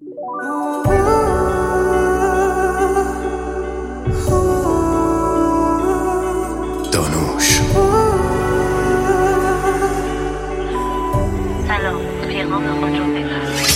دانوش. سلام، پیغام خود رو بفرمایید.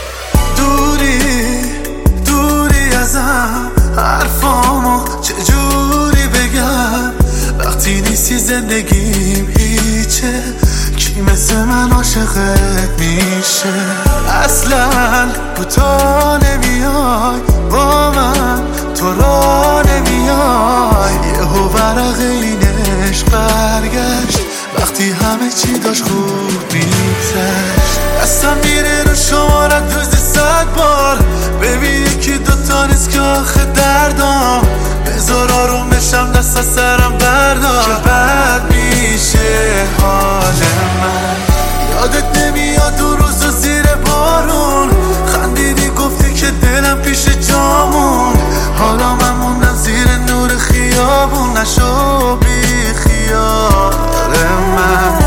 دوری ازم، حرفامو چجوری بگم وقتی نیستی زندگیم هیچه. کی مثل من عاشقت میشه؟ اصلا کوتا نمیای با من، تو را نمیای. یهو ورق این عشق برگشت وقتی همه چی داشت خوب میگذشت. دستم میره رو شمارت روزی 100 بار، ببین یکی دوتا نیست که آخه دردام. بذار آروم بشم دست از سرم بردار، چه بد میشه حال من. یادت نمیاد دو روز زیر بارون خندیدی گفتی که دلم پیش جامون. حالا من موندم زیر نور خیابون، نشو بی خیال من.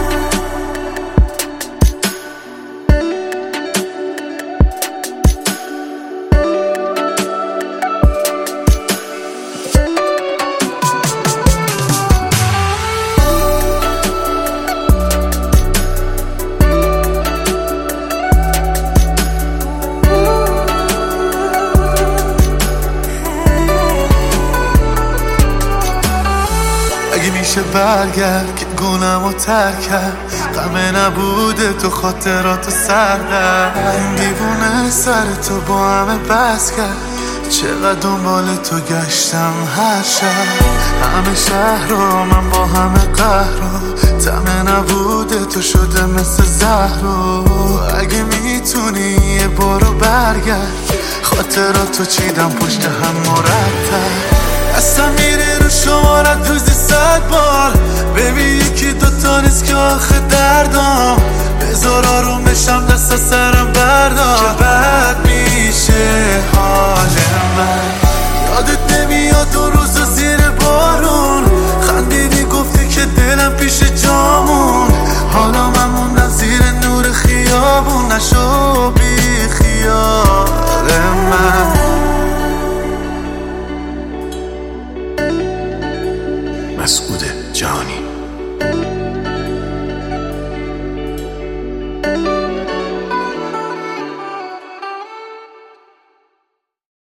اگه میشه برگرد که گونمو ترک کرد، غمه نبوده تو خاطراتو سردم. این دیوونه سر تو با همه بس کرد، چقدر دنبال تو گشتم هر شب. همه شهر رو من با همه قهر رو، طمع نبوده تو شده مثل زهر رو. اگه میتونی یه بارو برگرد، خاطراتو چیدم پشت هم مرتب. دستم میره رو شمارت روزی 100 بار، ببین یکی دوتا نیست که آخه دردام. بذار آروم بشم دست از سرم بردار، چه بد میشه حال من. یادت نمیاد دو روز زیر بارون خندیدی گفتی که دلم پیش جامون. حالا من موندم زیر نور خیابون، نشو بی خیال من. مسعود